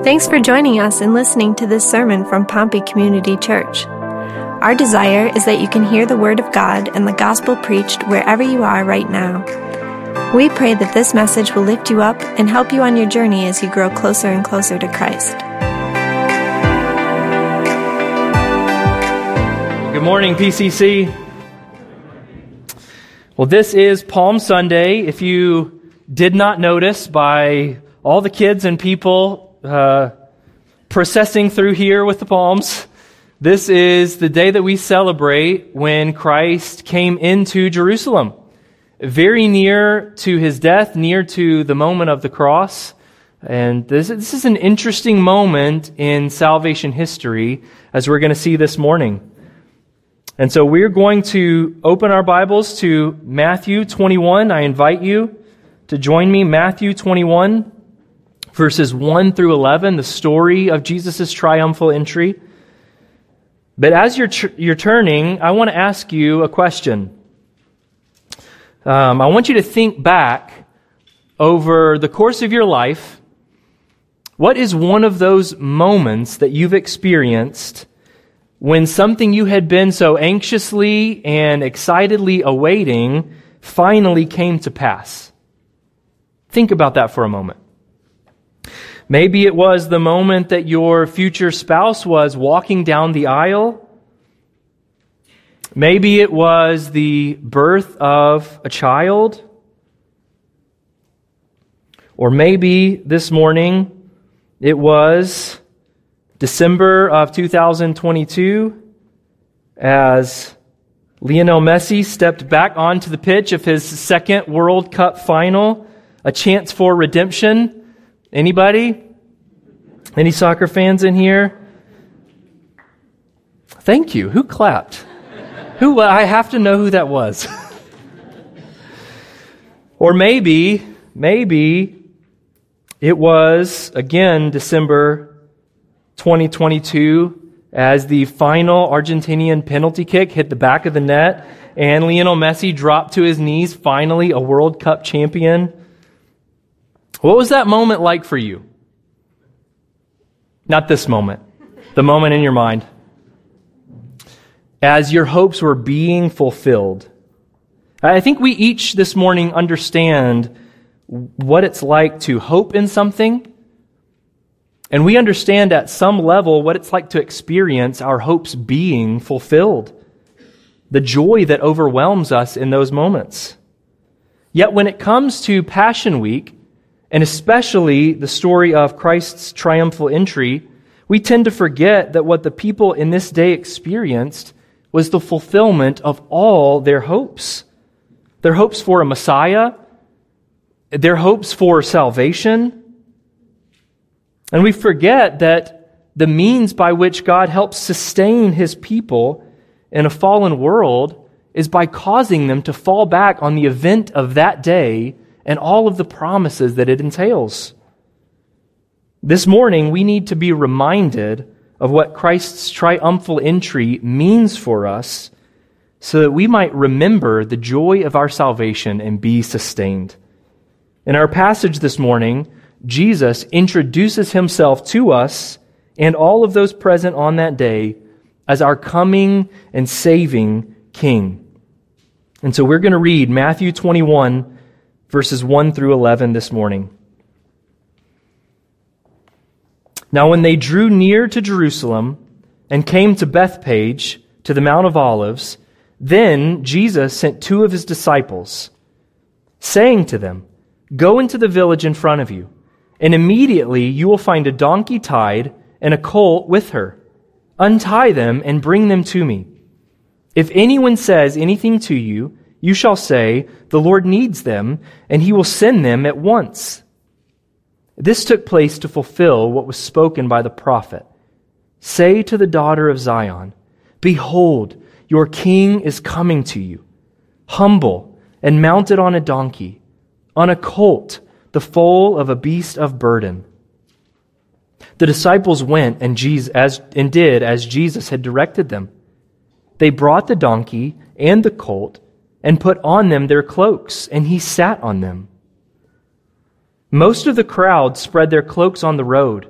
Thanks for joining us and listening to this sermon from Pompey Community Church. Our desire is that you can hear the Word of God and the gospel preached wherever you are right now. We pray that this message will lift you up and help you on your journey as you grow closer and closer to Christ. Good morning, PCC. Well, this is Palm Sunday. If you did not notice by all the kids and people processing through here with the palms, this is the day that we celebrate when Christ came into Jerusalem. Very near to his death, near to the moment of the cross. And this is an interesting moment in salvation history, as we're going to see this morning. And so we're going to open our Bibles to Matthew 21. I invite you to join me. Matthew 21, verses 1 through 11, the story of Jesus' triumphal entry. But as you're turning, I want to ask you a question. I want you to think back over the course of your life. What is one of those moments that you've experienced when something you had been so anxiously and excitedly awaiting finally came to pass? Think about that for a moment. Maybe it was the moment that your future spouse was walking down the aisle. Maybe it was the birth of a child. Or maybe this morning it was December of 2022 as Lionel Messi stepped back onto the pitch of his second World Cup final, a chance for redemption. Anybody? Any soccer fans in here? Thank you. Who clapped? I have to know who that was. Or maybe it was, again, December 2022 as the final Argentinian penalty kick hit the back of the net and Lionel Messi dropped to his knees, finally a World Cup champion. What was that moment like for you? Not this moment, the moment in your mind. As your hopes were being fulfilled. I think we each this morning understand what it's like to hope in something. And we understand at some level what it's like to experience our hopes being fulfilled. The joy that overwhelms us in those moments. Yet when it comes to Passion Week, and especially the story of Christ's triumphal entry, we tend to forget that what the people in this day experienced was the fulfillment of all their hopes. Their hopes for a Messiah, their hopes for salvation. And we forget that the means by which God helps sustain his people in a fallen world is by causing them to fall back on the event of that day and all of the promises that it entails. This morning, we need to be reminded of what Christ's triumphal entry means for us so that we might remember the joy of our salvation and be sustained. In our passage this morning, Jesus introduces himself to us and all of those present on that day as our coming and saving King. And so we're going to read Matthew 21, verses 1 through 11 this morning. Now when they drew near to Jerusalem and came to Bethphage, to the Mount of Olives, then Jesus sent two of his disciples, saying to them, "Go into the village in front of you, and immediately you will find a donkey tied and a colt with her. Untie them and bring them to me. If anyone says anything to you, you shall say, 'The Lord needs them,' and he will send them at once." This took place to fulfill what was spoken by the prophet. "Say to the daughter of Zion, 'Behold, your king is coming to you, humble and mounted on a donkey, on a colt, the foal of a beast of burden.'" The disciples went and did as Jesus had directed them. They brought the donkey and the colt and put on them their cloaks, and he sat on them. Most of the crowd spread their cloaks on the road,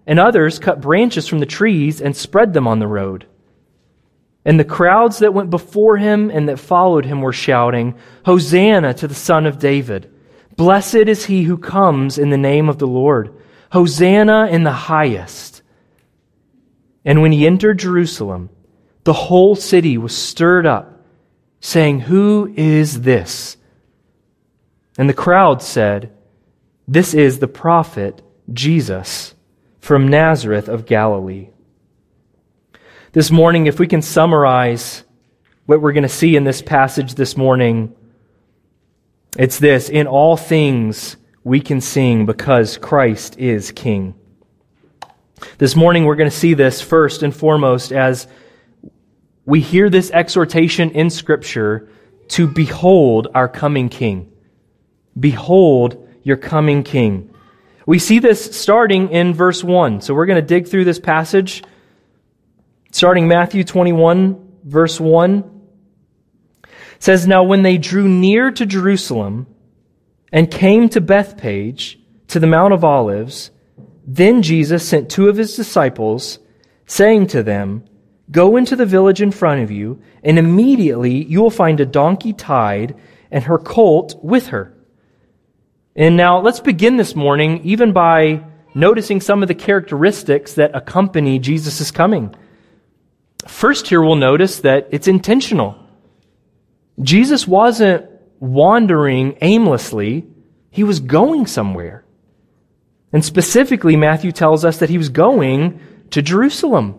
and others cut branches from the trees and spread them on the road. And the crowds that went before him and that followed him were shouting, "Hosanna to the Son of David! Blessed is he who comes in the name of the Lord! Hosanna in the highest!" And when he entered Jerusalem, the whole city was stirred up, saying, "Who is this?" And the crowd said, "This is the prophet Jesus from Nazareth of Galilee." This morning, if we can summarize what we're going to see in this passage this morning, it's this: in all things we can sing because Christ is King. This morning we're going to see this first and foremost as we hear this exhortation in Scripture to behold our coming King. Behold your coming King. We see this starting in verse 1. So we're going to dig through this passage. Starting Matthew 21, verse 1. It says, "Now when they drew near to Jerusalem and came to Bethphage, to the Mount of Olives, then Jesus sent two of his disciples, saying to them, 'Go into the village in front of you, and immediately you will find a donkey tied and her colt with her.'" And now let's begin this morning even by noticing some of the characteristics that accompany Jesus' coming. First here we'll notice that it's intentional. Jesus wasn't wandering aimlessly. He was going somewhere. And specifically, Matthew tells us that he was going to Jerusalem.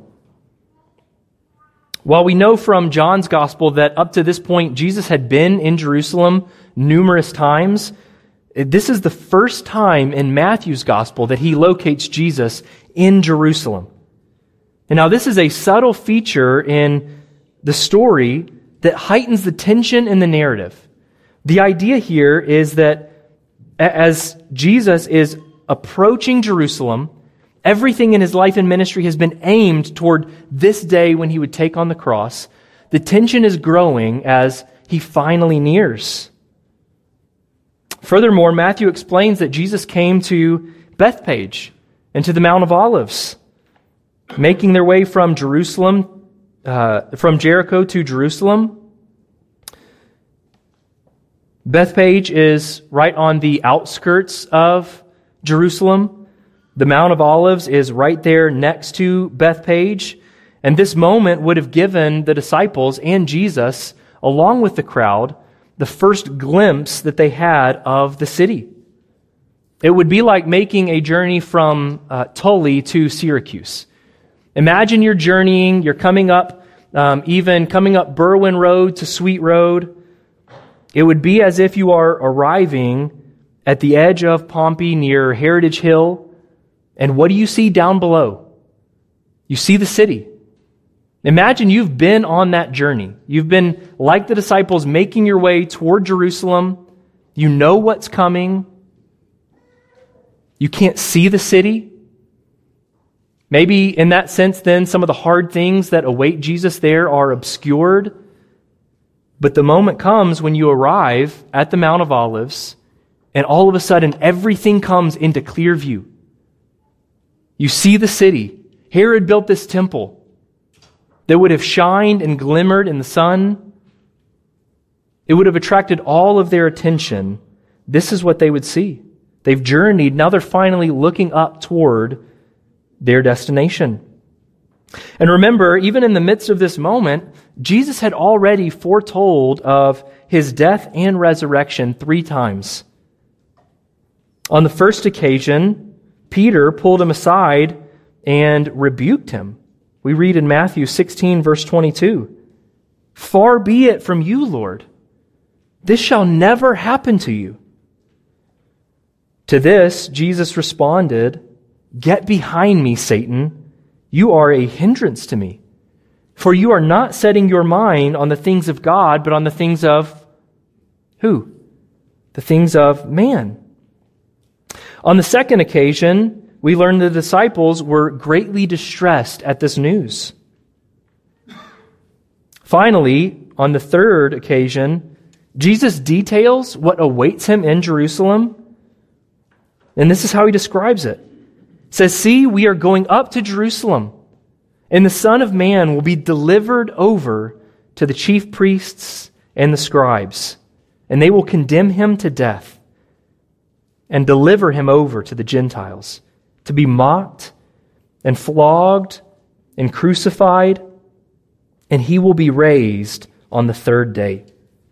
While we know from John's Gospel that up to this point Jesus had been in Jerusalem numerous times, this is the first time in Matthew's Gospel that he locates Jesus in Jerusalem. And now this is a subtle feature in the story that heightens the tension in the narrative. The idea here is that as Jesus is approaching Jerusalem, everything in his life and ministry has been aimed toward this day when he would take on the cross. The tension is growing as he finally nears. Furthermore, Matthew explains that Jesus came to Bethphage and to the Mount of Olives, making their way from Jericho to Jerusalem. Bethphage is right on the outskirts of Jerusalem. The Mount of Olives is right there next to Bethphage. And this moment would have given the disciples and Jesus, along with the crowd, the first glimpse that they had of the city. It would be like making a journey from Tully to Syracuse. Imagine you're journeying, you're coming up Berwyn Road to Sweet Road. It would be as if you are arriving at the edge of Pompey near Heritage Hill. And what do you see down below? You see the city. Imagine you've been on that journey. You've been, like the disciples, making your way toward Jerusalem. You know what's coming. You can't see the city. Maybe in that sense, then, some of the hard things that await Jesus there are obscured. But the moment comes when you arrive at the Mount of Olives, and all of a sudden, everything comes into clear view. You see the city. Herod built this temple that would have shined and glimmered in the sun. It would have attracted all of their attention. This is what they would see. They've journeyed. Now they're finally looking up toward their destination. And remember, even in the midst of this moment, Jesus had already foretold of his death and resurrection 3 times. On the first occasion, Peter pulled him aside and rebuked him. We read in Matthew 16, verse 22, "Far be it from you, Lord. This shall never happen to you." To this, Jesus responded, "Get behind me, Satan. You are a hindrance to me. For you are not setting your mind on the things of God, but on the things of" who? The things of man. On the second occasion, we learn the disciples were greatly distressed at this news. Finally, on the third occasion, Jesus details what awaits him in Jerusalem. And this is how he describes it. says, "See, we are going up to Jerusalem, and the Son of Man will be delivered over to the chief priests and the scribes, and they will condemn him to death and deliver him over to the Gentiles, to be mocked and flogged and crucified, and he will be raised on the third day."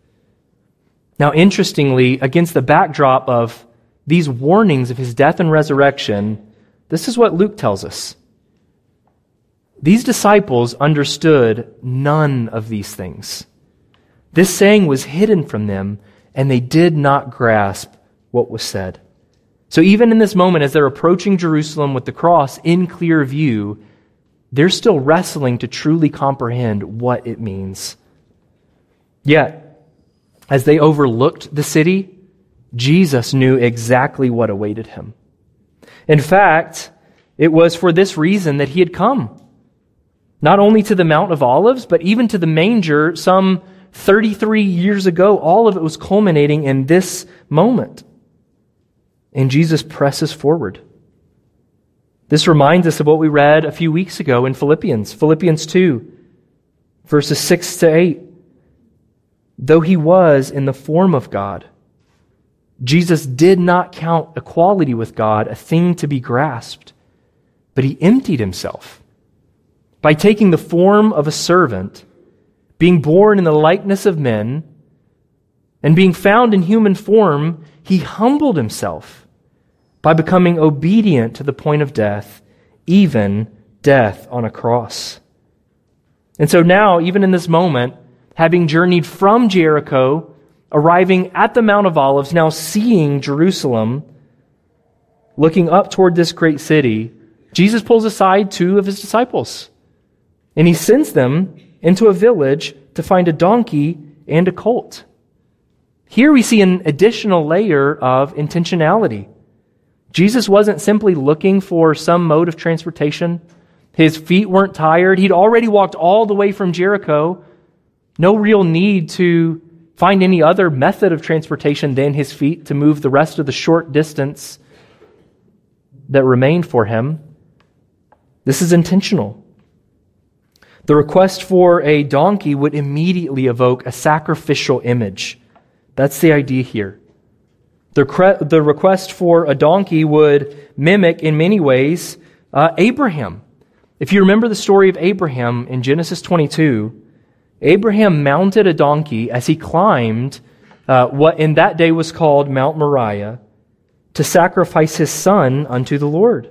Now, interestingly, against the backdrop of these warnings of his death and resurrection, this is what Luke tells us. These disciples understood none of these things. This saying was hidden from them, and they did not grasp what was said. So even in this moment, as they're approaching Jerusalem with the cross in clear view, they're still wrestling to truly comprehend what it means. Yet, as they overlooked the city, Jesus knew exactly what awaited him. In fact, it was for this reason that he had come. Not only to the Mount of Olives, but even to the manger some 33 years ago. All of it was culminating in this moment. And Jesus presses forward. This reminds us of what we read a few weeks ago in Philippians 2, verses 6 to 8. Though he was in the form of God, Jesus did not count equality with God a thing to be grasped, but he emptied himself by taking the form of a servant, being born in the likeness of men, and being found in human form, he humbled himself by becoming obedient to the point of death, even death on a cross. And so now, even in this moment, having journeyed from Jericho, arriving at the Mount of Olives, now seeing Jerusalem, looking up toward this great city, Jesus pulls aside two of his disciples, and he sends them into a village to find a donkey and a colt. Here we see an additional layer of intentionality. Jesus wasn't simply looking for some mode of transportation. His feet weren't tired. He'd already walked all the way from Jericho. No real need to find any other method of transportation than his feet to move the rest of the short distance that remained for him. This is intentional. The request for a donkey would immediately evoke a sacrificial image. That's the idea here. The request for a donkey would mimic, in many ways, Abraham. If you remember the story of Abraham in Genesis 22, Abraham mounted a donkey as he climbed what in that day was called Mount Moriah to sacrifice his son unto the Lord.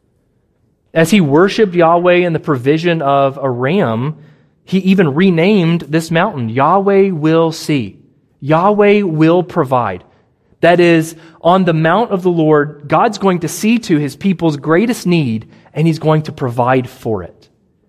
As he worshiped Yahweh in the provision of a ram, he even renamed this mountain, Yahweh will see. Yahweh will provide. That is, on the mount of the Lord, God's going to see to his people's greatest need, and he's going to provide for it.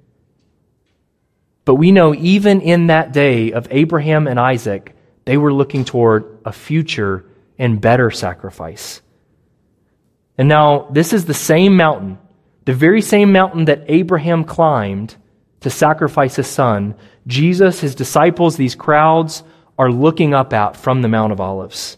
But we know even in that day of Abraham and Isaac, they were looking toward a future and better sacrifice. And now, this is the same mountain, the very same mountain that Abraham climbed to sacrifice his son. Jesus, his disciples, these crowds are looking up at from the Mount of Olives.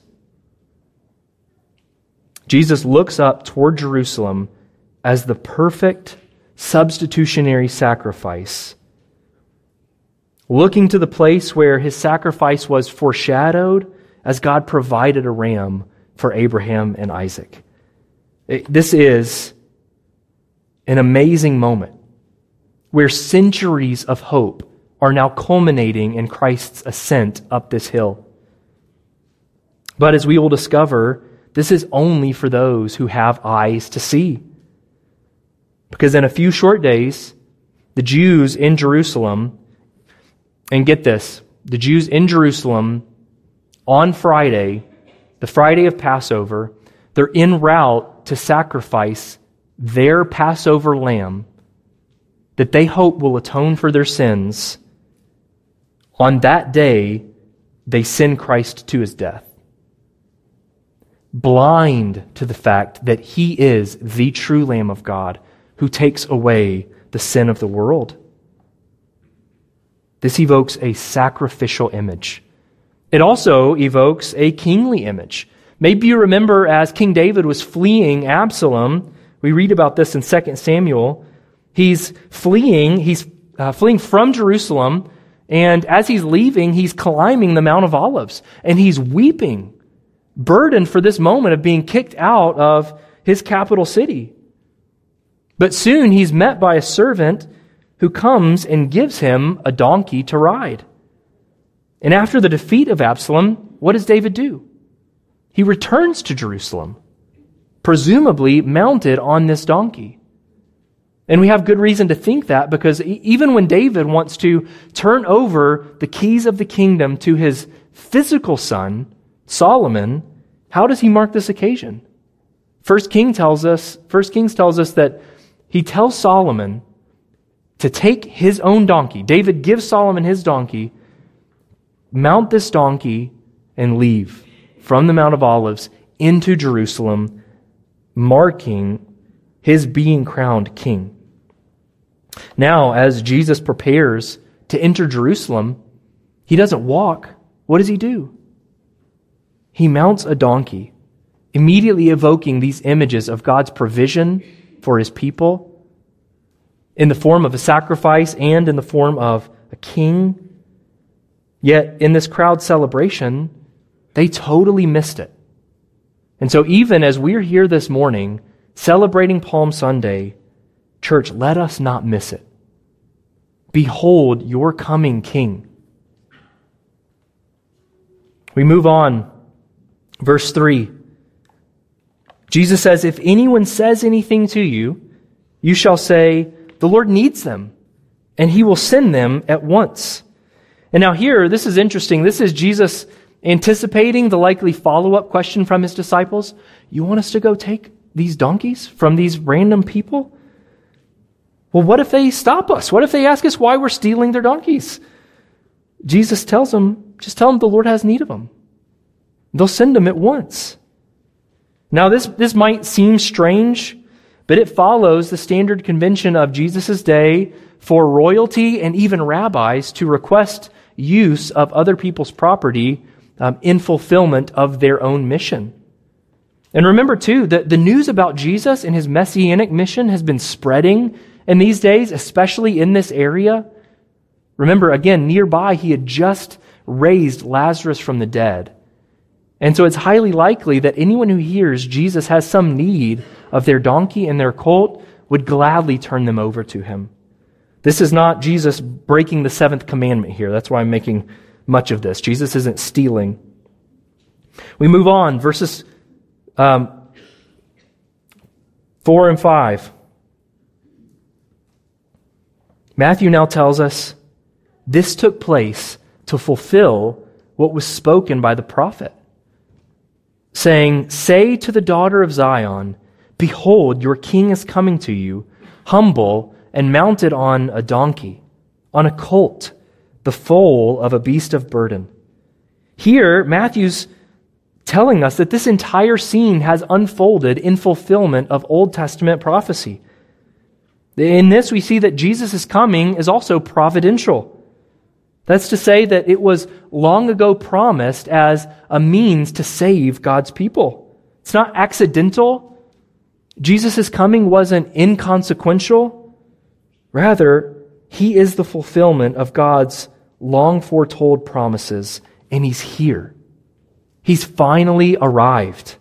Jesus looks up toward Jerusalem as the perfect substitutionary sacrifice, looking to the place where his sacrifice was foreshadowed as God provided a ram for Abraham and Isaac. This is an amazing moment where centuries of hope are now culminating in Christ's ascent up this hill. But as we will discover, this is only for those who have eyes to see. Because in a few short days, the Jews in Jerusalem, and get this, the Jews in Jerusalem on Friday, the Friday of Passover, they're en route to sacrifice their Passover lamb that they hope will atone for their sins. On that day, they send Christ to his death, blind to the fact that he is the true Lamb of God who takes away the sin of the world. This evokes a sacrificial image. It also evokes a kingly image. Maybe you remember as King David was fleeing Absalom, We read about this in 2 Samuel. He's fleeing from Jerusalem, and as he's leaving, he's climbing the Mount of Olives, and he's weeping, burdened for this moment of being kicked out of his capital city. But soon he's met by a servant who comes and gives him a donkey to ride. And after the defeat of Absalom, what does David do? He returns to Jerusalem, presumably mounted on this donkey. And we have good reason to think that, because even when David wants to turn over the keys of the kingdom to his physical son, Solomon, how does he mark this occasion? 1 Kings tells us that he tells Solomon to take his own donkey. David gives Solomon his donkey, mount this donkey, and leave from the Mount of Olives into Jerusalem, marking his being crowned king. Now, as Jesus prepares to enter Jerusalem, he doesn't walk. What does he do? He mounts a donkey, immediately evoking these images of God's provision for his people in the form of a sacrifice and in the form of a king. Yet in this crowd celebration, they totally missed it. And so even as we're here this morning celebrating Palm Sunday, church, let us not miss it. Behold your coming King. We move on. Verse 3. Jesus says, if anyone says anything to you, you shall say, the Lord needs them, and he will send them at once. And now here, this is interesting. This is Jesus anticipating the likely follow-up question from his disciples. You want us to go take these donkeys from these random people? Well, what if they stop us? What if they ask us why we're stealing their donkeys? Jesus tells them, just tell them the Lord has need of them. They'll send them at once. Now, this might seem strange, but it follows the standard convention of Jesus' day for royalty and even rabbis to request use of other people's property in fulfillment of their own mission. And remember, too, that the news about Jesus and his messianic mission has been spreading in these days, especially in this area. Remember, again, nearby, he had just raised Lazarus from the dead. And so it's highly likely that anyone who hears Jesus has some need of their donkey and their colt would gladly turn them over to him. This is not Jesus breaking the seventh commandment here. That's why I'm making much of this. Jesus isn't stealing. We move on, verses 4 and 5. Matthew now tells us this took place to fulfill what was spoken by the prophet, saying, say to the daughter of Zion, behold, your king is coming to you, humble and mounted on a donkey, on a colt, the foal of a beast of burden. Here, Matthew's telling us that this entire scene has unfolded in fulfillment of Old Testament prophecy. In this, we see that Jesus' coming is also providential. That's to say that it was long ago promised as a means to save God's people. It's not accidental. Jesus' coming wasn't inconsequential. Rather, he is the fulfillment of God's long foretold promises, and he's here. He's finally arrived.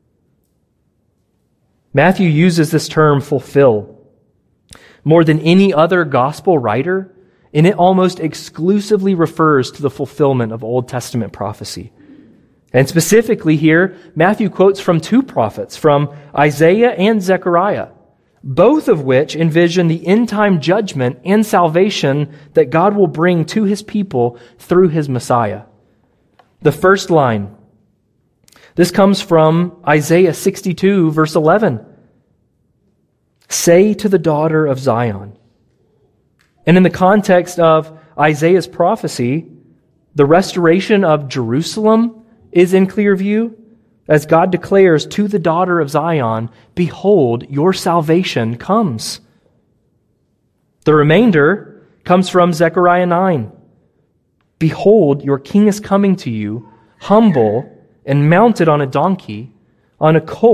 Matthew uses this term fulfill more than any other gospel writer, and it almost exclusively refers to the fulfillment of Old Testament prophecy. And specifically here, Matthew quotes from two prophets, from Isaiah and Zechariah, both of which envision the end-time judgment and salvation that God will bring to his people through his Messiah. The first line, this comes from Isaiah 62, verse 11. Say to the daughter of Zion. And in the context of Isaiah's prophecy, the restoration of Jerusalem is in clear view as God declares to the daughter of Zion, behold, your salvation comes. The remainder comes from Zechariah 9. Behold, your king is coming to you, humble and mounted on a donkey, on a colt,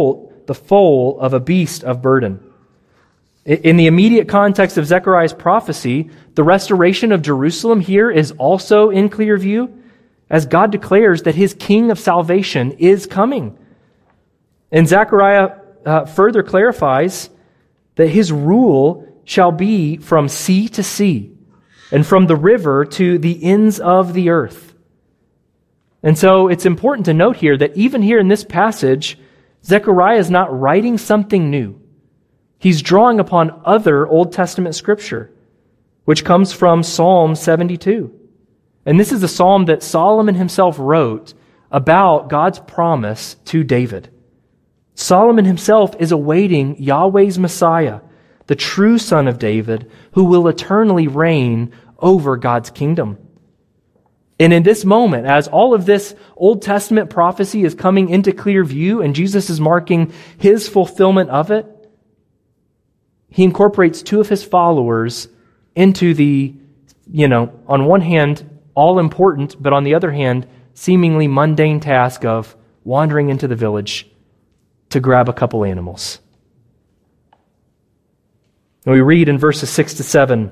the foal of a beast of burden. In the immediate context of Zechariah's prophecy, the restoration of Jerusalem here is also in clear view, as God declares that his king of salvation is coming. And Zechariah further clarifies that his rule shall be from sea to sea, and from the river to the ends of the earth. And so it's important to note here that even here in this passage, Zechariah is not writing something new. He's drawing upon other Old Testament scripture, which comes from Psalm 72. And this is a psalm that Solomon himself wrote about God's promise to David. Solomon himself is awaiting Yahweh's Messiah, the true Son of David, who will eternally reign over God's kingdom. And in this moment, as all of this Old Testament prophecy is coming into clear view and Jesus is marking his fulfillment of it, he incorporates two of his followers into the, on one hand, all important, but on the other hand, seemingly mundane task of wandering into the village to grab a couple animals. And we read in verses 6 to 7,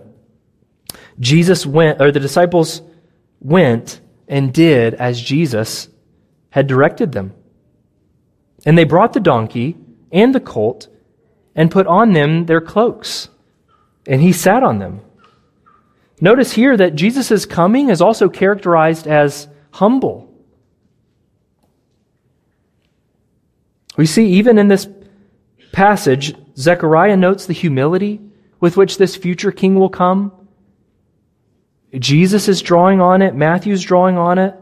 the disciples went and did as Jesus had directed them. And they brought the donkey and the colt and put on them their cloaks, and he sat on them. Notice here that Jesus' coming is also characterized as humble. We see even in this passage, Zechariah notes the humility with which this future king will come. Jesus is drawing on it. Matthew's drawing on it.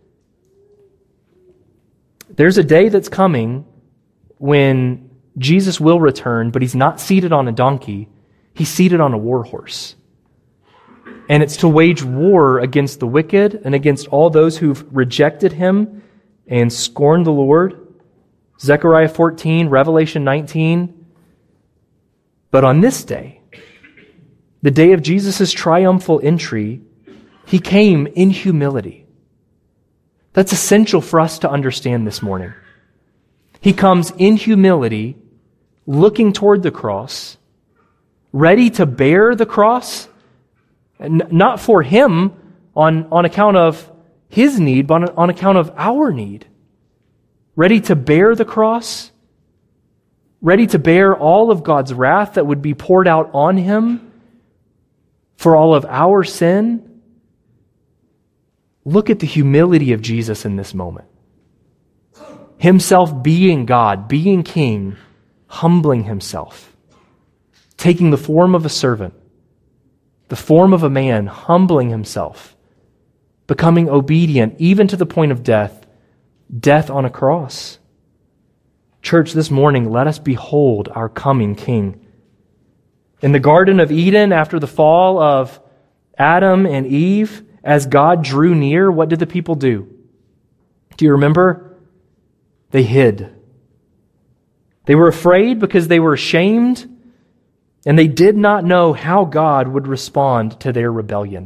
There's a day that's coming when Jesus will return, but he's not seated on a donkey. He's seated on a war horse. And it's to wage war against the wicked and against all those who've rejected him and scorned the Lord. Zechariah 14, Revelation 19. But on this day, the day of Jesus' triumphal entry, he came in humility. That's essential for us to understand this morning. He comes in humility, looking toward the cross, ready to bear the cross, not for him on account of his need, but on account of our need. Ready to bear the cross, ready to bear all of God's wrath that would be poured out on him for all of our sin. Look at the humility of Jesus in this moment. Himself being God, being king, humbling himself, taking the form of a servant, the form of a man, humbling himself, becoming obedient even to the point of death on a cross. Church, this morning, let us behold our coming King. In the Garden of Eden, after the fall of Adam and Eve, as God drew near, what did the people do? Do you remember? They hid. They were afraid because they were ashamed, and they did not know how God would respond to their rebellion.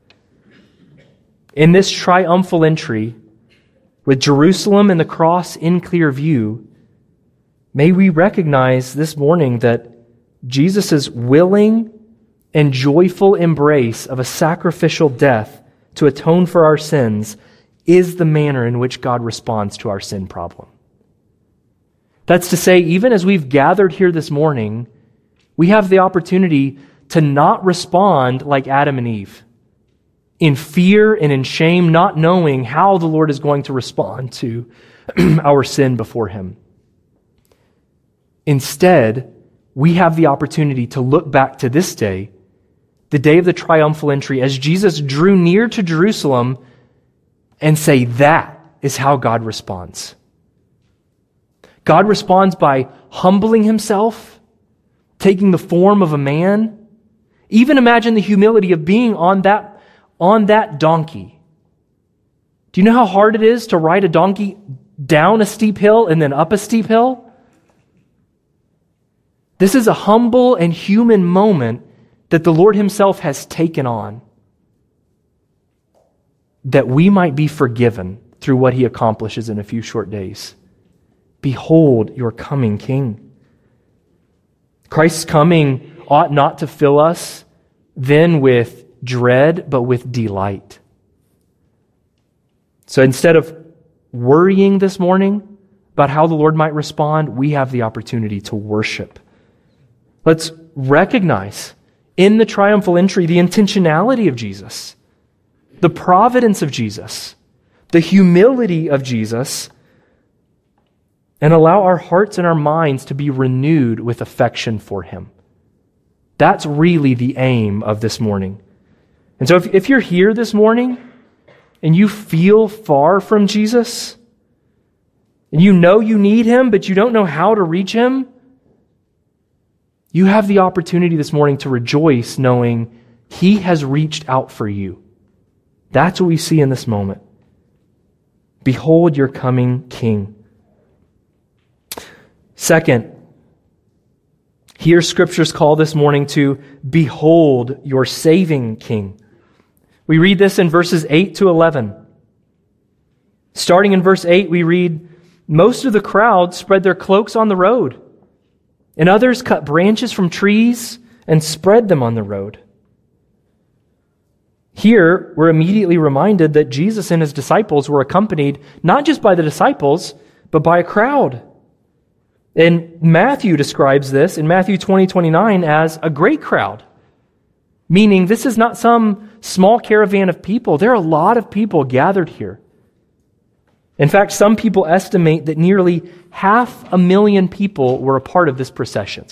In this triumphal entry, with Jerusalem and the cross in clear view, may we recognize this morning that Jesus' willing and joyful embrace of a sacrificial death to atone for our sins is the manner in which God responds to our sin problem. That's to say, even as we've gathered here this morning, we have the opportunity to not respond like Adam and Eve, in fear and in shame, not knowing how the Lord is going to respond to our sin before him. Instead, we have the opportunity to look back to this day, the day of the triumphal entry, as Jesus drew near to Jerusalem, and say, that is how God responds. God responds by humbling himself, taking the form of a man. Even imagine the humility of being on that donkey. Do you know how hard it is to ride a donkey down a steep hill and then up a steep hill? This is a humble and human moment that the Lord himself has taken on, that we might be forgiven through what he accomplishes in a few short days. Behold your coming King. Christ's coming ought not to fill us then with dread, but with delight. So instead of worrying this morning about how the Lord might respond, we have the opportunity to worship. Let's recognize in the triumphal entry the intentionality of Jesus, the providence of Jesus, the humility of Jesus, and allow our hearts and our minds to be renewed with affection for Him. That's really the aim of this morning. And so if you're here this morning and you feel far from Jesus, and you know you need Him, but you don't know how to reach Him, you have the opportunity this morning to rejoice knowing He has reached out for you. That's what we see in this moment. Behold your coming King. Second, here Scriptures call this morning to behold your saving King. We read this in verses 8 to 11. Starting in verse 8, we read, most of the crowd spread their cloaks on the road, and others cut branches from trees and spread them on the road. Here, we're immediately reminded that Jesus and His disciples were accompanied not just by the disciples, but by a crowd. And Matthew describes this in Matthew 20:29 as a great crowd, meaning this is not some small caravan of people. There are a lot of people gathered here. In fact, some people estimate that nearly 500,000 people were a part of this procession.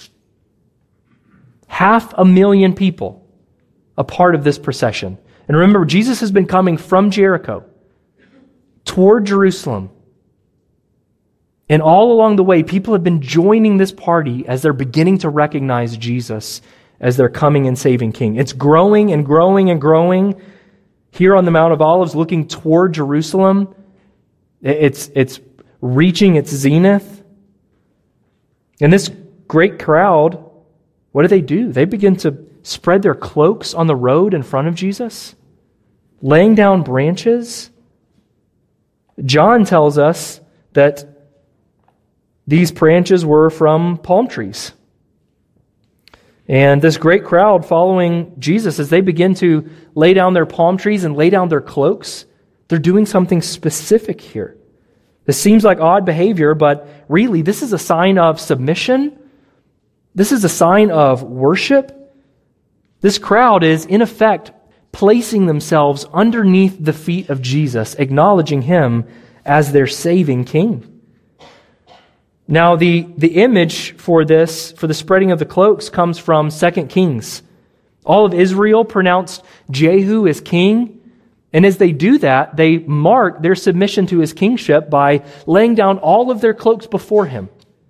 500,000 people a part of this procession. And remember, Jesus has been coming from Jericho toward Jerusalem. And all along the way, people have been joining this party as they're beginning to recognize Jesus as their coming and saving King. It's growing and growing and growing. Here on the Mount of Olives, looking toward Jerusalem, it's reaching its zenith. And this great crowd, what do? They begin to spread their cloaks on the road in front of Jesus, laying down branches. John tells us that these branches were from palm trees. And this great crowd following Jesus, as they begin to lay down their palm trees and lay down their cloaks, they're doing something specific here. This seems like odd behavior, but really this is a sign of submission. This is a sign of worship. This crowd is, in effect, placing themselves underneath the feet of Jesus, acknowledging Him as their saving King. Now, the image for this, for the spreading of the cloaks, comes from 2 Kings. All of Israel pronounced Jehu as king, and as they do that, they mark their submission to his kingship by laying down all of their cloaks before him.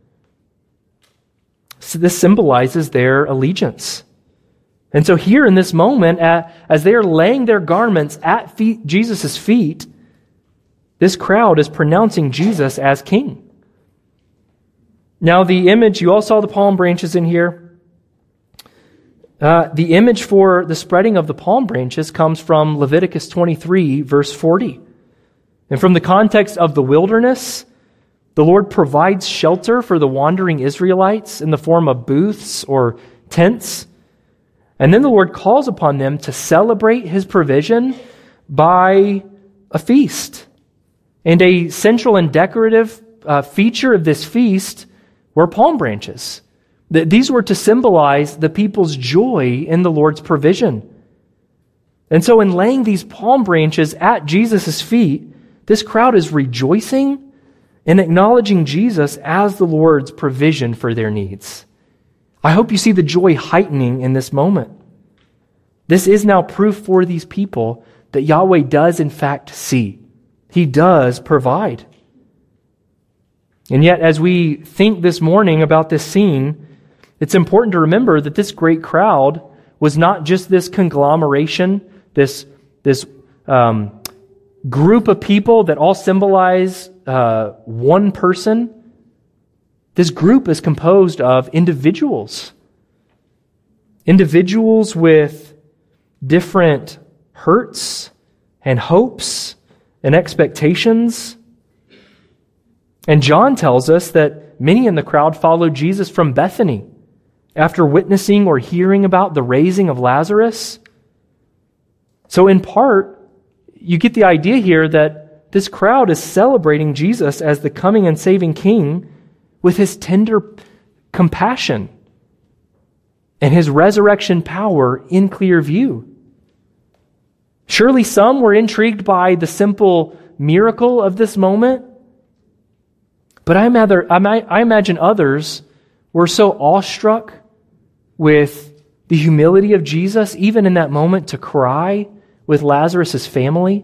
So this symbolizes their allegiance. And so here in this moment, as they are laying their garments at Jesus' feet, this crowd is pronouncing Jesus as king. Now the image, you all saw the palm branches in here. The image for the spreading of the palm branches comes from Leviticus 23, verse 40. And from the context of the wilderness, the Lord provides shelter for the wandering Israelites in the form of booths or tents. And then the Lord calls upon them to celebrate His provision by a feast. And a central and decorative feature of this feast were palm branches. These were to symbolize the people's joy in the Lord's provision. And so in laying these palm branches at Jesus' feet, this crowd is rejoicing and acknowledging Jesus as the Lord's provision for their needs. I hope you see the joy heightening in this moment. This is now proof for these people that Yahweh does in fact see. He does provide. And yet, as we think this morning about this scene, it's important to remember that this great crowd was not just this conglomeration, this group of people that all symbolize one person. This group is composed of individuals. Individuals with different hurts and hopes and expectations. And John tells us that many in the crowd followed Jesus from Bethany after witnessing or hearing about the raising of Lazarus. So in part, you get the idea here that this crowd is celebrating Jesus as the coming and saving King with his tender compassion and his resurrection power in clear view. Surely some were intrigued by the simple miracle of this moment, but I imagine others were so awestruck with the humility of Jesus, even in that moment, to cry with Lazarus' family,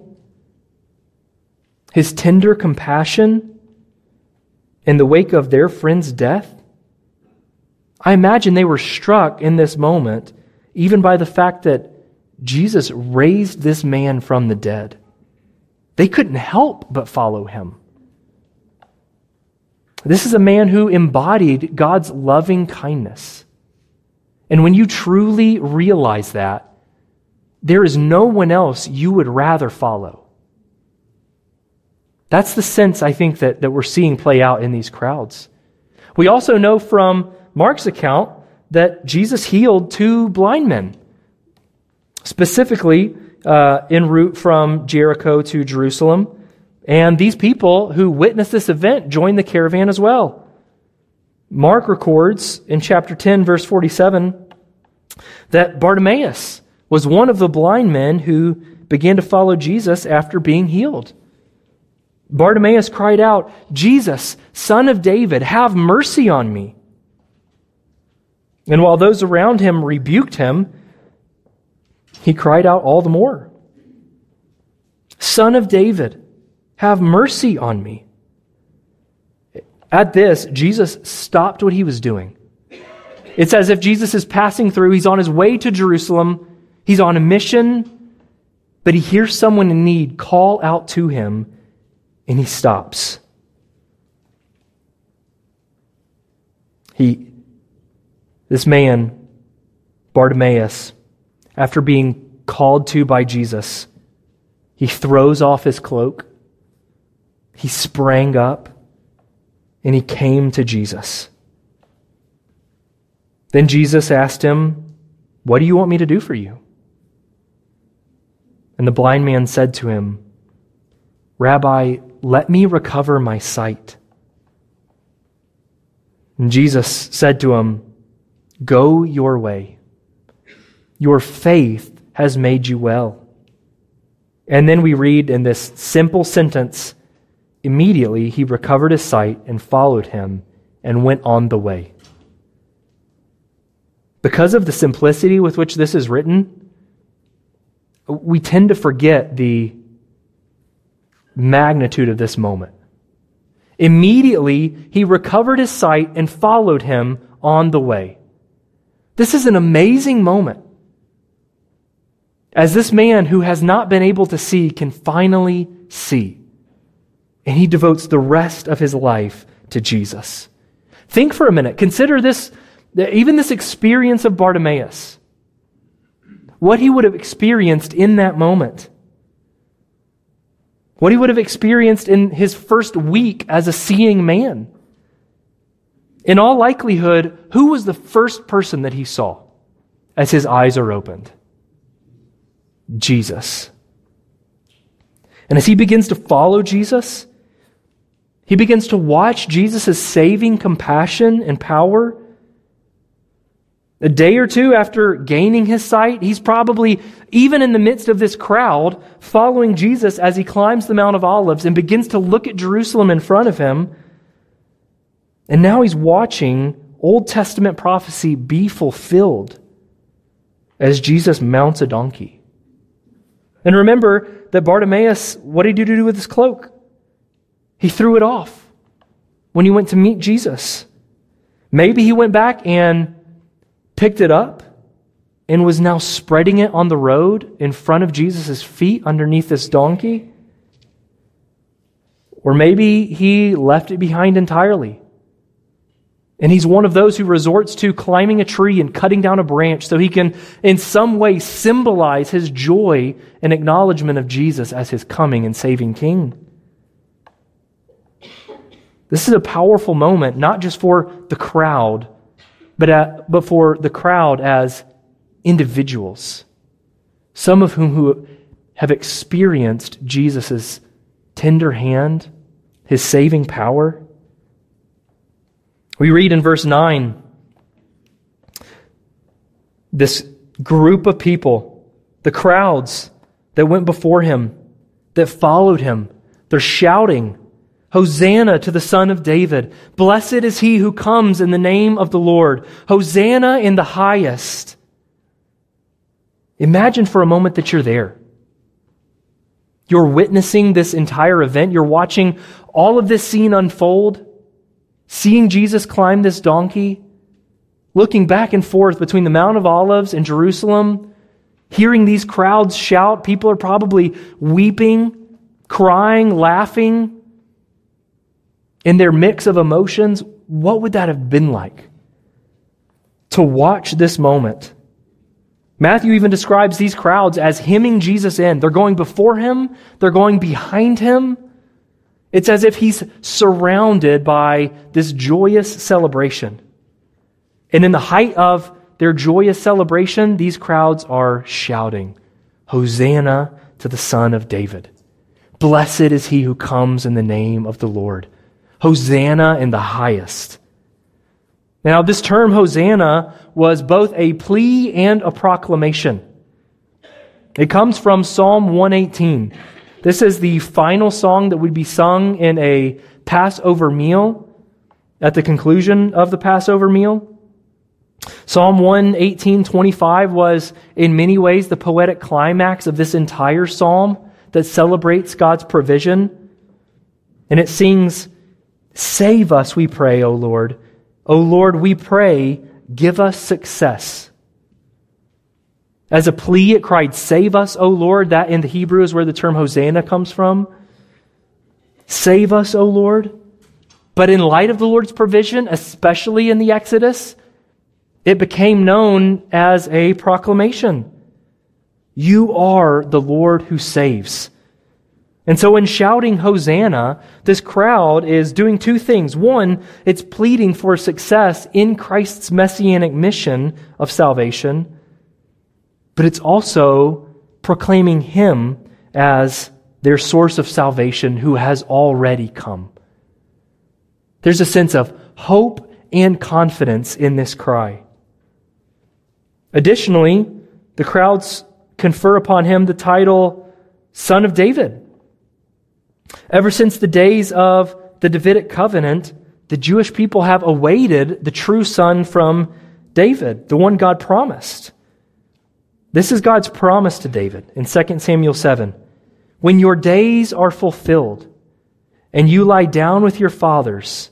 his tender compassion in the wake of their friend's death. I imagine they were struck in this moment even by the fact that Jesus raised this man from the dead. They couldn't help but follow him. This is a man who embodied God's loving kindness. And when you truly realize that, there is no one else you would rather follow. That's the sense, I think, that we're seeing play out in these crowds. We also know from Mark's account that Jesus healed 2 blind men, specifically en route from Jericho to Jerusalem. And these people who witnessed this event joined the caravan as well. Mark records in chapter 10, verse 47, that Bartimaeus was one of the blind men who began to follow Jesus after being healed. Bartimaeus cried out, "Jesus, Son of David, have mercy on me." And while those around him rebuked him, he cried out all the more, "Son of David, have mercy on me." At this, Jesus stopped what he was doing. It's as if Jesus is passing through. He's on his way to Jerusalem. He's on a mission, but he hears someone in need call out to him, and he stops. This man, Bartimaeus, after being called to by Jesus, he throws off his cloak. He sprang up and he came to Jesus. Then Jesus asked him, "What do you want me to do for you?" And the blind man said to him, "Rabbi, let me recover my sight." And Jesus said to him, "Go your way. Your faith has made you well." And then we read in this simple sentence, immediately he recovered his sight and followed him and went on the way. Because of the simplicity with which this is written, we tend to forget the magnitude of this moment. Immediately, he recovered his sight and followed him on the way. This is an amazing moment, as this man who has not been able to see can finally see. And he devotes the rest of his life to Jesus. Think for a minute. Consider this, even this experience of Bartimaeus. What he would have experienced in that moment. What he would have experienced in his first week as a seeing man. In all likelihood, who was the first person that he saw as his eyes are opened? Jesus. And as he begins to follow Jesus, he begins to watch Jesus' saving compassion and power. A day or two after gaining his sight, he's probably, even in the midst of this crowd, following Jesus as he climbs the Mount of Olives and begins to look at Jerusalem in front of him. And now he's watching Old Testament prophecy be fulfilled as Jesus mounts a donkey. And remember that Bartimaeus, what did he do with his cloak? He threw it off when he went to meet Jesus. Maybe he went back and picked it up and was now spreading it on the road in front of Jesus' feet underneath this donkey. Or maybe he left it behind entirely. And he's one of those who resorts to climbing a tree and cutting down a branch so he can in some way symbolize his joy and acknowledgement of Jesus as his coming and saving King. This is a powerful moment, not just for the crowd, but for the crowd as individuals, some of whom who have experienced Jesus' tender hand, his saving power. We read in verse 9, this group of people, the crowds that went before him, that followed him, they're shouting, Hosanna to the Son of David. Blessed is he who comes in the name of the Lord. Hosanna in the highest. Imagine for a moment that you're there. You're witnessing this entire event. You're watching all of this scene unfold, seeing Jesus climb this donkey, looking back and forth between the Mount of Olives and Jerusalem, hearing these crowds shout. People are probably weeping, crying, laughing. In their mix of emotions, what would that have been like to watch this moment? Matthew even describes these crowds as hemming Jesus in. They're going before him. They're going behind him. It's as if he's surrounded by this joyous celebration. And in the height of their joyous celebration, these crowds are shouting, Hosanna to the Son of David. Blessed is he who comes in the name of the Lord. Hosanna in the highest. Now, this term Hosanna was both a plea and a proclamation. It comes from Psalm 118. This is the final song that would be sung in a Passover meal at the conclusion of the Passover meal. Psalm 118:25 was in many ways the poetic climax of this entire psalm that celebrates God's provision. And it sings, Save us, we pray, O Lord. O Lord, we pray, give us success. As a plea, it cried, Save us, O Lord. That in the Hebrew is where the term Hosanna comes from. Save us, O Lord. But in light of the Lord's provision, especially in the Exodus, it became known as a proclamation. You are the Lord who saves. And so in shouting Hosanna, this crowd is doing two things. One, it's pleading for success in Christ's messianic mission of salvation, but it's also proclaiming him as their source of salvation who has already come. There's a sense of hope and confidence in this cry. Additionally, the crowds confer upon him the title Son of David. Ever since the days of the Davidic covenant, the Jewish people have awaited the true son from David, the one God promised. This is God's promise to David in 2 Samuel 7. When your days are fulfilled and you lie down with your fathers,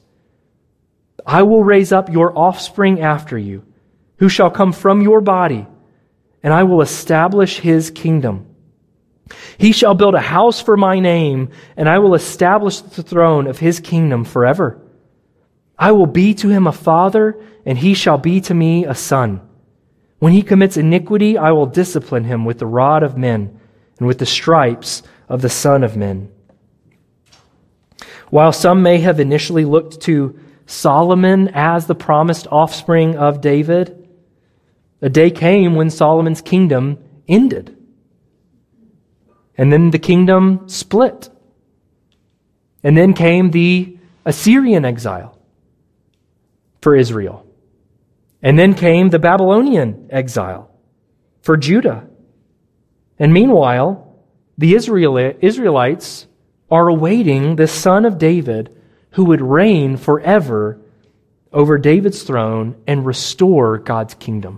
I will raise up your offspring after you, who shall come from your body, and I will establish his kingdom. He shall build a house for my name, and I will establish the throne of his kingdom forever. I will be to him a father, and he shall be to me a son. When he commits iniquity, I will discipline him with the rod of men and with the stripes of the Son of Men. While some may have initially looked to Solomon as the promised offspring of David, a day came when Solomon's kingdom ended. And then the kingdom split. And then came the Assyrian exile for Israel. And then came the Babylonian exile for Judah. And meanwhile, the Israelites are awaiting the Son of David who would reign forever over David's throne and restore God's kingdom.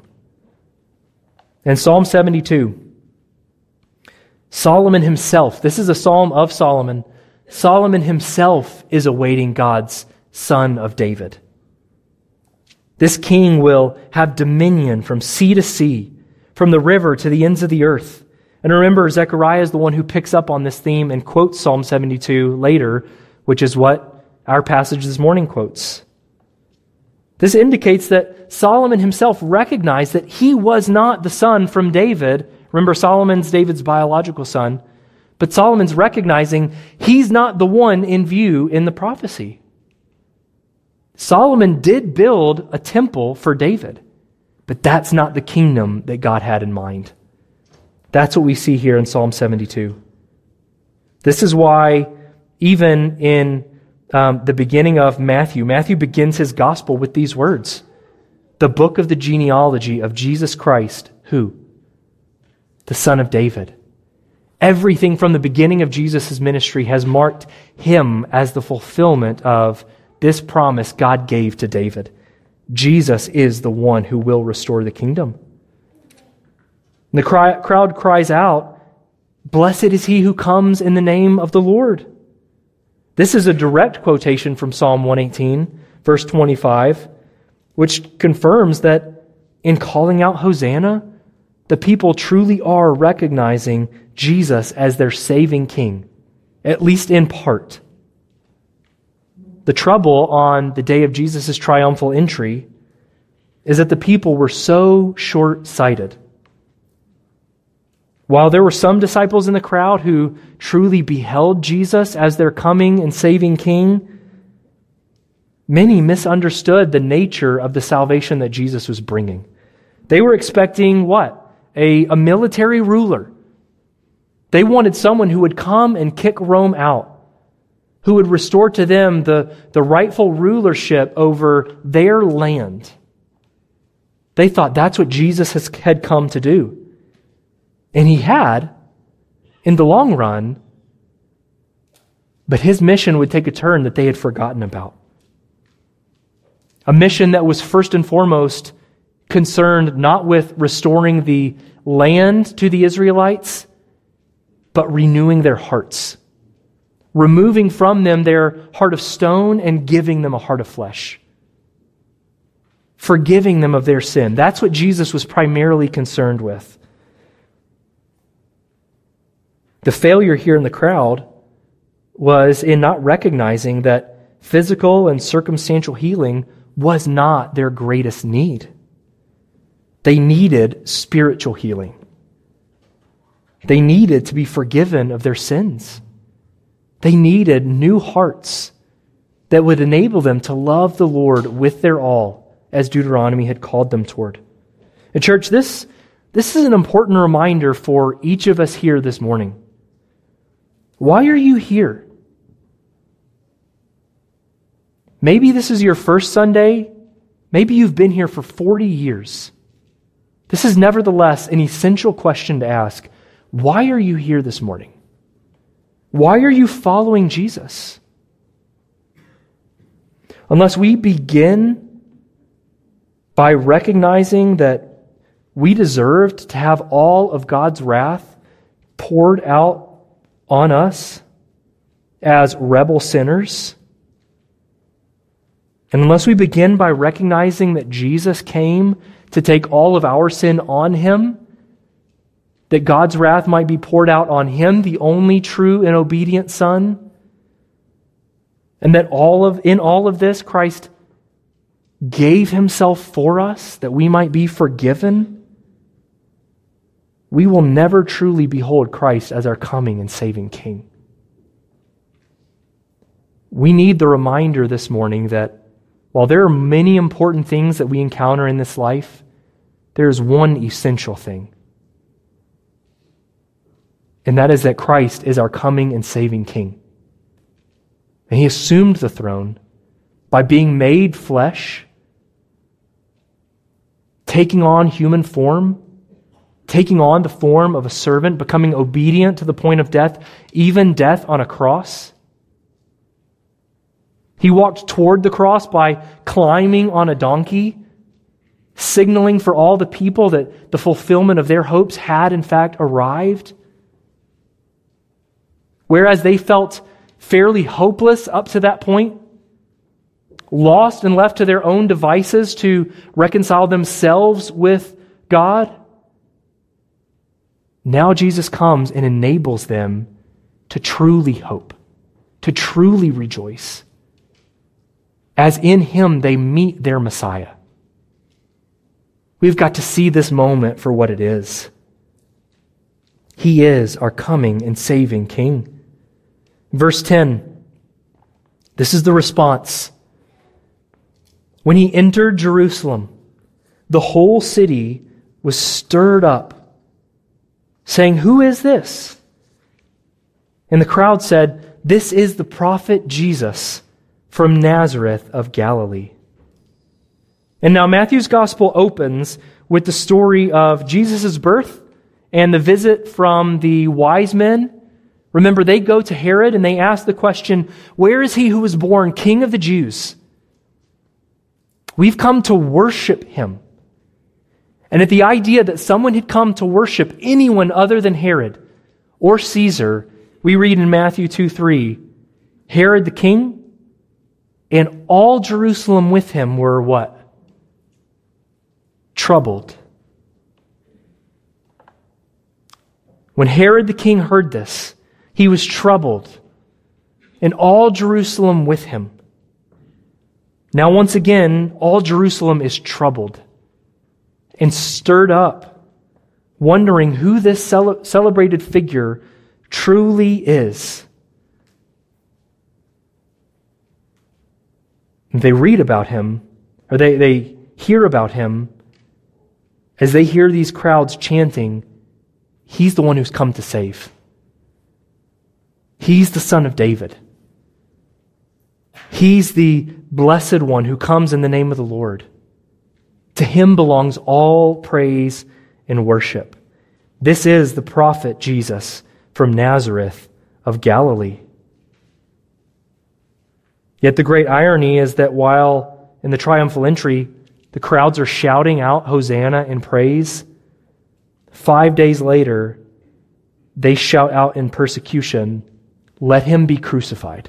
In Psalm 72, Solomon himself, this is a psalm of Solomon, Solomon himself is awaiting God's Son of David. This king will have dominion from sea to sea, from the river to the ends of the earth. And remember, Zechariah is the one who picks up on this theme and quotes Psalm 72 later, which is what our passage this morning quotes. This indicates that Solomon himself recognized that he was not the son from David. Remember, Solomon's David's biological son. But Solomon's recognizing he's not the one in view in the prophecy. Solomon did build a temple for David, but that's not the kingdom that God had in mind. That's what we see here in Psalm 72. This is why even in the beginning of Matthew begins his gospel with these words. The book of the genealogy of Jesus Christ, who? The Son of David. Everything from the beginning of Jesus' ministry has marked him as the fulfillment of this promise God gave to David. Jesus is the one who will restore the kingdom. And the crowd cries out, "Blessed is he who comes in the name of the Lord." This is a direct quotation from Psalm 118, verse 25, which confirms that in calling out Hosanna, the people truly are recognizing Jesus as their saving king, at least in part. The trouble on the day of Jesus' triumphal entry is that the people were so short-sighted. While there were some disciples in the crowd who truly beheld Jesus as their coming and saving king, many misunderstood the nature of the salvation that Jesus was bringing. They were expecting what? A military ruler. They wanted someone who would come and kick Rome out, who would restore to them the rightful rulership over their land. They thought that's what Jesus had come to do. And he had, in the long run, but his mission would take a turn that they had forgotten about. A mission that was first and foremost concerned not with restoring the land to the Israelites, but renewing their hearts, removing from them their heart of stone and giving them a heart of flesh, forgiving them of their sin. That's what Jesus was primarily concerned with. The failure here in the crowd was in not recognizing that physical and circumstantial healing was not their greatest need. They needed spiritual healing. They needed to be forgiven of their sins. They needed new hearts that would enable them to love the Lord with their all, as Deuteronomy had called them toward. And church, this is an important reminder for each of us here this morning. Why are you here? Maybe this is your first Sunday. Maybe you've been here for 40 years. This is nevertheless an essential question to ask. Why are you here this morning? Why are you following Jesus? Unless we begin by recognizing that we deserved to have all of God's wrath poured out on us as rebel sinners, and unless we begin by recognizing that Jesus came to take all of our sin on him, that God's wrath might be poured out on him, the only true and obedient Son, and that in all of this, Christ gave himself for us that we might be forgiven, we will never truly behold Christ as our coming and saving King. We need the reminder this morning that while there are many important things that we encounter in this life, there is one essential thing. And that is that Christ is our coming and saving King. And he assumed the throne by being made flesh, taking on human form, taking on the form of a servant, becoming obedient to the point of death, even death on a cross. He walked toward the cross by climbing on a donkey, signaling for all the people that the fulfillment of their hopes had in fact arrived. Whereas they felt fairly hopeless up to that point, lost and left to their own devices to reconcile themselves with God, now Jesus comes and enables them to truly hope, to truly rejoice, as in him they meet their Messiah. We've got to see this moment for what it is. He is our coming and saving King. Verse 10, this is the response. When he entered Jerusalem, the whole city was stirred up, saying, "Who is this?" And the crowd said, "This is the prophet Jesus from Nazareth of Galilee." And now Matthew's gospel opens with the story of Jesus' birth and the visit from the wise men. Remember, they go to Herod and they ask the question, "Where is he who was born King of the Jews?" We've come to worship him. And at the idea that someone had come to worship anyone other than Herod or Caesar, we read in Matthew 2:3, Herod the king and all Jerusalem with him were what? Troubled. When Herod the king heard this, he was troubled, and all Jerusalem with him. Now once again, all Jerusalem is troubled and stirred up, wondering who this celebrated figure truly is. They read about him, or they hear about him, as they hear these crowds chanting, "He's the one who's come to save. He's the Son of David. He's the blessed one who comes in the name of the Lord. To him belongs all praise and worship. This is the prophet Jesus from Nazareth of Galilee." Yet the great irony is that while in the triumphal entry, the crowds are shouting out Hosanna in praise, 5 days later, they shout out in persecution, "Let him be crucified."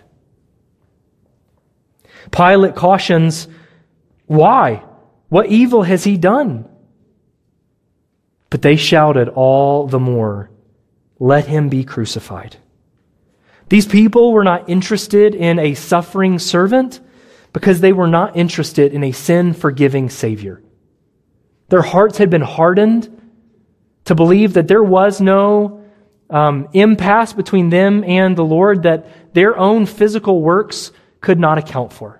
Pilate cautions, "Why? What evil has he done?" But they shouted all the more, "Let him be crucified." These people were not interested in a suffering servant because they were not interested in a sin-forgiving Savior. Their hearts had been hardened to believe that there was no impasse between them and the Lord, that their own physical works could not account for.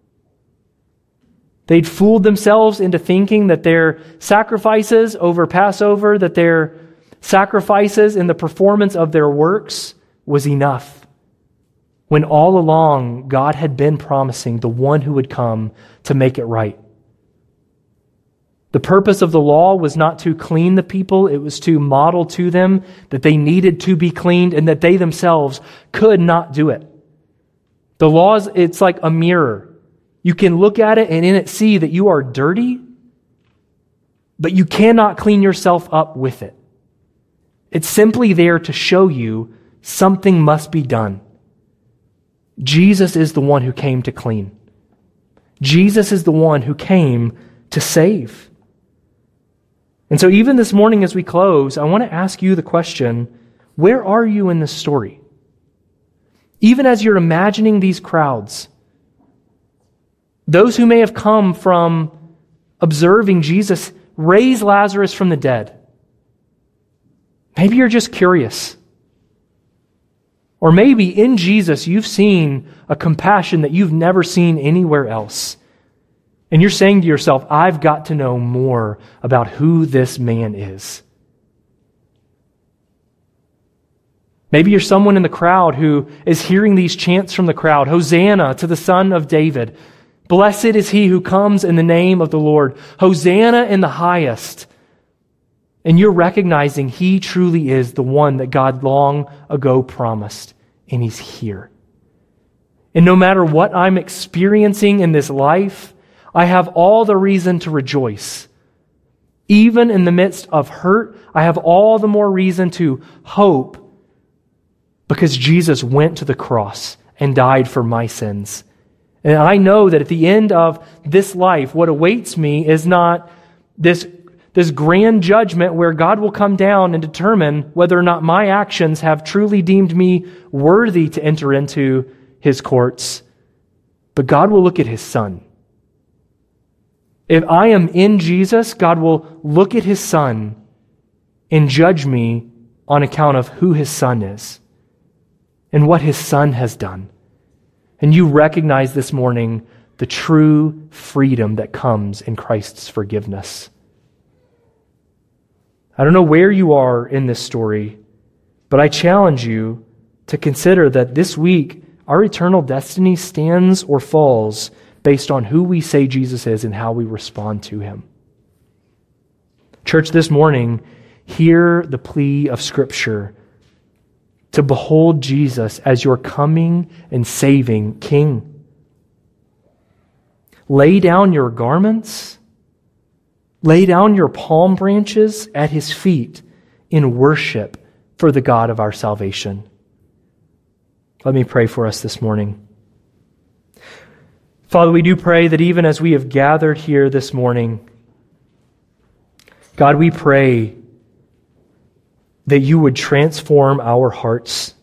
They'd fooled themselves into thinking that their sacrifices over Passover, that their sacrifices in the performance of their works was enough, when all along God had been promising the one who would come to make it right. The purpose of the law was not to clean the people, it was to model to them that they needed to be cleaned and that they themselves could not do it. The law, it's like a mirror. You can look at it and in it see that you are dirty, but you cannot clean yourself up with it. It's simply there to show you something must be done. Jesus is the one who came to clean. Jesus is the one who came to save. And so even this morning as we close, I want to ask you the question, where are you in this story? Even as you're imagining these crowds, those who may have come from observing Jesus raise Lazarus from the dead, maybe you're just curious. Or maybe in Jesus you've seen a compassion that you've never seen anywhere else. And you're saying to yourself, I've got to know more about who this man is. Maybe you're someone in the crowd who is hearing these chants from the crowd, Hosanna to the Son of David. Blessed is he who comes in the name of the Lord. Hosanna in the highest. And you're recognizing he truly is the one that God long ago promised, and he's here. And no matter what I'm experiencing in this life, I have all the reason to rejoice. Even in the midst of hurt, I have all the more reason to hope because Jesus went to the cross and died for my sins. And I know that at the end of this life, what awaits me is not this grand judgment where God will come down and determine whether or not my actions have truly deemed me worthy to enter into his courts. But God will look at his Son. If I am in Jesus, God will look at his Son and judge me on account of who his Son is and what his Son has done. And you recognize this morning the true freedom that comes in Christ's forgiveness. I don't know where you are in this story, but I challenge you to consider that this week our eternal destiny stands or falls based on who we say Jesus is and how we respond to him. Church, this morning, hear the plea of Scripture to behold Jesus as your coming and saving King. Lay down your garments, lay down your palm branches at his feet in worship for the God of our salvation. Let me pray for us this morning. Father, we do pray that even as we have gathered here this morning, God, we pray that you would transform our hearts.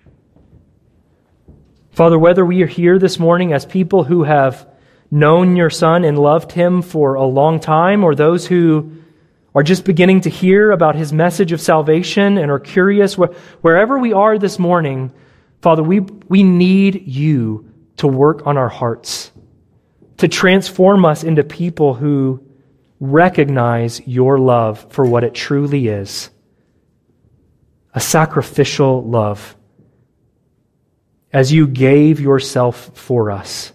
Father, whether we are here this morning as people who have known your Son and loved him for a long time, or those who are just beginning to hear about his message of salvation and are curious, wherever we are this morning, Father, we need you to work on our hearts, to transform us into people who recognize your love for what it truly is, a sacrificial love, as you gave yourself for us.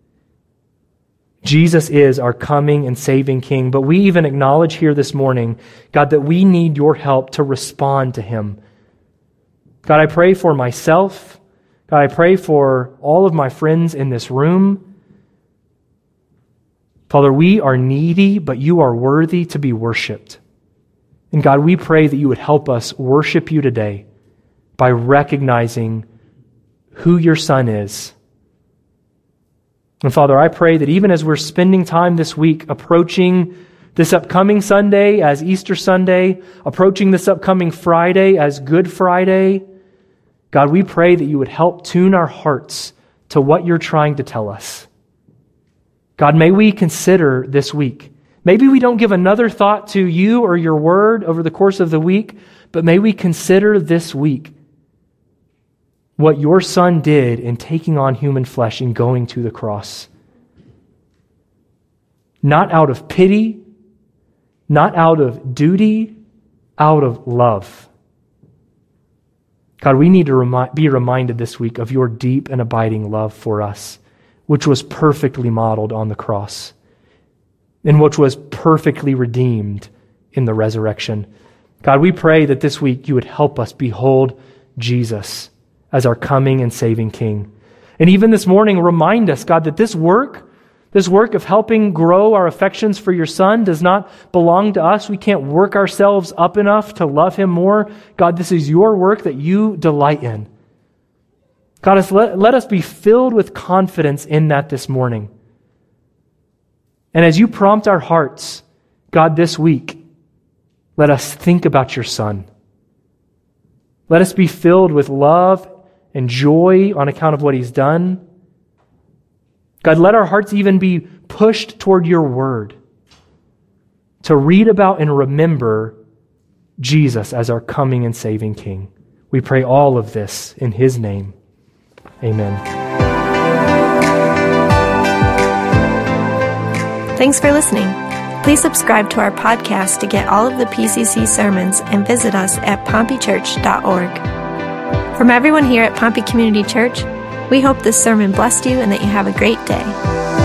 Jesus is our coming and saving King, but we even acknowledge here this morning, God, that we need your help to respond to him. God, I pray for myself. God, I pray for all of my friends in this room. Father, we are needy, but you are worthy to be worshiped. And God, we pray that you would help us worship you today by recognizing who your Son is. And Father, I pray that even as we're spending time this week approaching this upcoming Sunday as Easter Sunday, approaching this upcoming Friday as Good Friday, God, we pray that you would help tune our hearts to what you're trying to tell us. God, may we consider this week. Maybe we don't give another thought to you or your word over the course of the week, but may we consider this week what your Son did in taking on human flesh and going to the cross. Not out of pity, not out of duty, out of love. God, we need to be reminded this week of your deep and abiding love for us, which was perfectly modeled on the cross and which was perfectly redeemed in the resurrection. God, we pray that this week you would help us behold Jesus as our coming and saving King. And even this morning, remind us, God, that this work of helping grow our affections for your Son does not belong to us. We can't work ourselves up enough to love him more. God, this is your work that you delight in. God, let us be filled with confidence in that this morning. And as you prompt our hearts, God, this week, let us think about your Son. Let us be filled with love and joy on account of what he's done. God, let our hearts even be pushed toward your word to read about and remember Jesus as our coming and saving King. We pray all of this in his name. Amen. Thanks for listening. Please subscribe to our podcast to get all of the PCC sermons and visit us at pompeychurch.org. From everyone here at Pompey Community Church, we hope this sermon blessed you and that you have a great day.